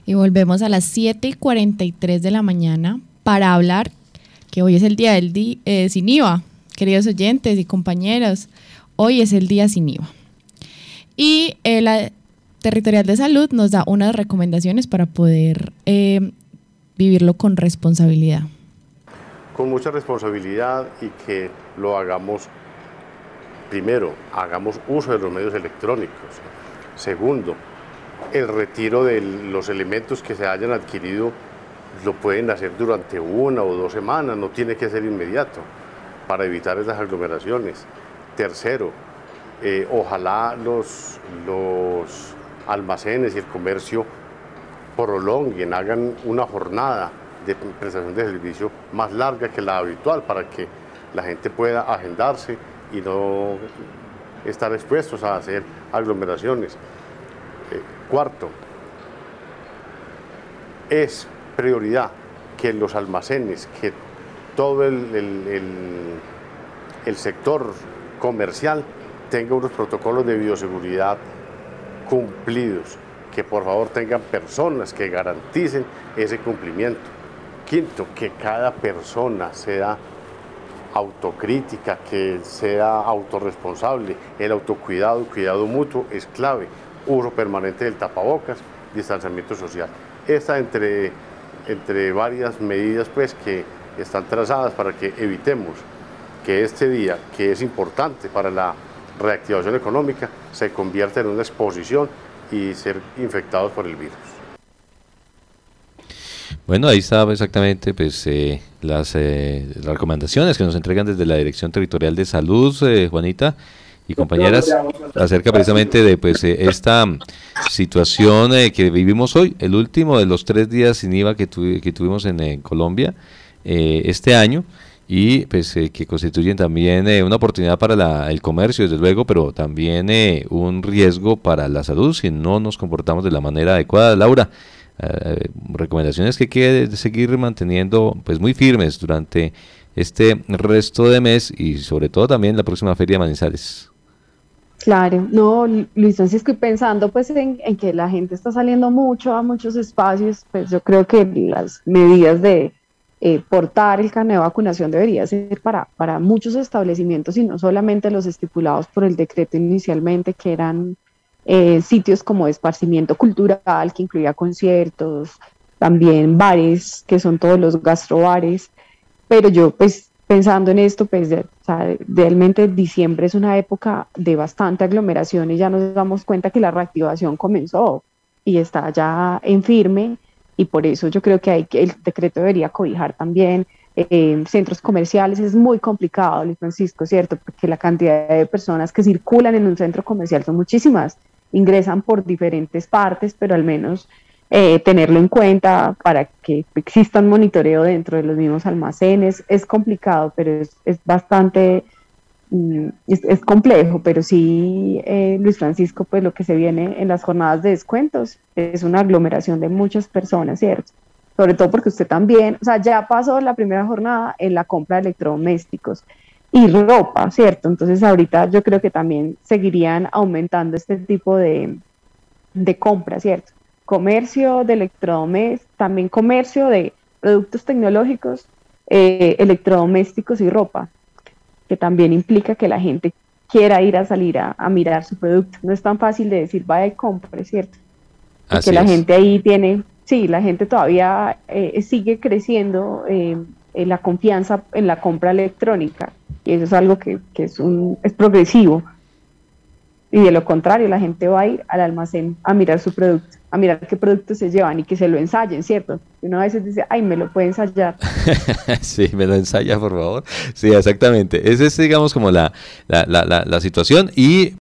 Y volvemos a las 7:43 de la mañana para hablar que hoy es el día sin IVA. Queridos oyentes y compañeros, hoy es el día sin IVA. Y la Territorial de Salud nos da unas recomendaciones para poder vivirlo con responsabilidad. Con mucha responsabilidad y que lo hagamos, primero, hagamos uso de los medios electrónicos. Segundo, el retiro de los elementos que se hayan adquirido lo pueden hacer durante 1 o 2 semanas, no tiene que ser inmediato, para evitar esas aglomeraciones. Tercero, ojalá los almacenes y el comercio prolonguen, hagan una jornada de prestación de servicio más larga que la habitual para que la gente pueda agendarse y no estar expuestos a hacer aglomeraciones. Cuarto, es prioridad que los almacenes, que todo el sector comercial tenga unos protocolos de bioseguridad cumplidos, que por favor tengan personas que garanticen ese cumplimiento. Quinto, que cada persona sea autocrítica, que sea autorresponsable. El autocuidado, el cuidado mutuo es clave. Uso permanente del tapabocas, distanciamiento social. Esta entre varias medidas pues, que están trazadas para que evitemos que este día, que es importante para la reactivación económica, se convierta en una exposición y ser infectados por el virus. Bueno, ahí está exactamente pues, las recomendaciones que nos entregan desde la Dirección Territorial de Salud, Juanita y compañeras, acerca precisamente de pues, esta situación que vivimos hoy, el último de los 3 días sin IVA que tuvimos en Colombia este año, y pues que constituyen también una oportunidad para el comercio, desde luego, pero también un riesgo para la salud si no nos comportamos de la manera adecuada. Laura, recomendaciones que hay que seguir manteniendo pues muy firmes durante este resto de mes y sobre todo también la próxima Feria de Manizales. Claro, no, Luis Francisco, y pensando pues en que la gente está saliendo mucho a muchos espacios, pues yo creo que las medidas de portar el carnet de vacunación debería ser para muchos establecimientos y no solamente los estipulados por el decreto inicialmente, que eran sitios como de esparcimiento cultural, que incluía conciertos, también bares, que son todos los gastrobares. Pero yo pues pensando en esto, pues realmente diciembre es una época de bastante aglomeración y ya nos damos cuenta que la reactivación comenzó y está ya en firme, y por eso yo creo que el decreto debería cobijar también centros comerciales. Es muy complicado, Luis Francisco, ¿cierto? Porque la cantidad de personas que circulan en un centro comercial son muchísimas, ingresan por diferentes partes, pero al menos tenerlo en cuenta para que exista un monitoreo dentro de los mismos almacenes. Es complicado, pero es bastante, es complejo, pero sí, Luis Francisco, pues lo que se viene en las jornadas de descuentos es una aglomeración de muchas personas, ¿cierto? Sobre todo porque usted también, o sea, ya pasó la primera jornada en la compra de electrodomésticos y ropa, ¿cierto? Entonces ahorita yo creo que también seguirían aumentando este tipo de compra, ¿cierto? Comercio de electrodomésticos, también comercio de productos tecnológicos, electrodomésticos y ropa, que también implica que la gente quiera ir a salir a mirar su producto. No es tan fácil de decir vaya y compre, ¿cierto? Porque la gente ahí tiene, sí, la gente todavía sigue creciendo la confianza en la compra electrónica, y eso es algo que es progresivo. Y de lo contrario, la gente va a ir al almacén a mirar su producto, a mirar qué productos se llevan y que se lo ensayen, ¿cierto? Y uno a veces dice, ay, me lo puede ensayar. Sí, me lo ensaya, por favor. Sí, exactamente. Esa es, digamos, como la situación. Y